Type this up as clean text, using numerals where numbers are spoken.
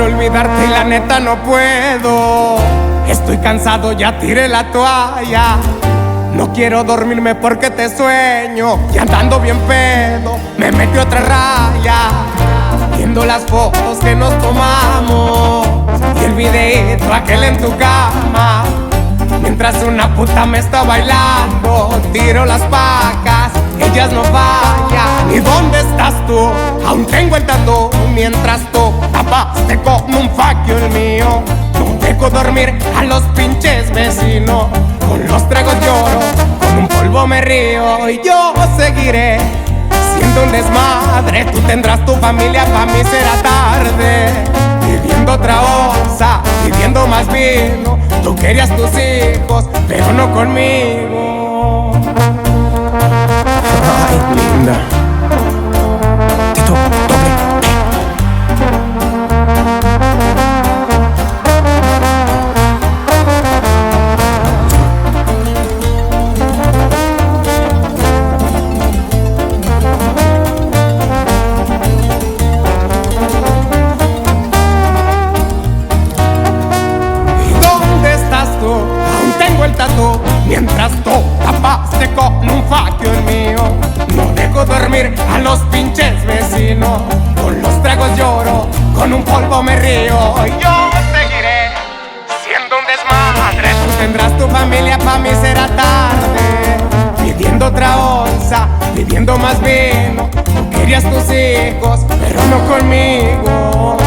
olvidarte y la neta no puedo. Estoy cansado, ya tiré la toalla. No quiero dormirme porque te sueño. Y andando bien pedo, me metí otra raya. Viendo las fotos que nos tomamos y el videito aquel en tu cama. Mientras una puta me está bailando, tiro las pacas, ellas no fallan. ¿Y dónde estás tú? Aún tengo el tatu. Mientras tú tapaste con un faquio el mío. No dejo dormir a los pinches vecinos. Con los tragos lloro, con un polvo me río. Y yo seguiré siendo un desmadre. Tú tendrás tu familia, pa' mí será tarde. Pidiendo otra onza, pidiendo más vino. Tú querías tus hijos, pero no conmigo. Ay, linda. Tito, doble. Mientras tú tapaste con un faquio el mío. No dejo dormir a los pinches vecinos. Con los tragos lloro, con un polvo me río. Y yo seguiré siendo un desmadre. Tú tendrás tu familia, pa' mí será tarde. Pidiendo otra onza, pidiendo más vino. Tú querías tus hijos, pero no conmigo.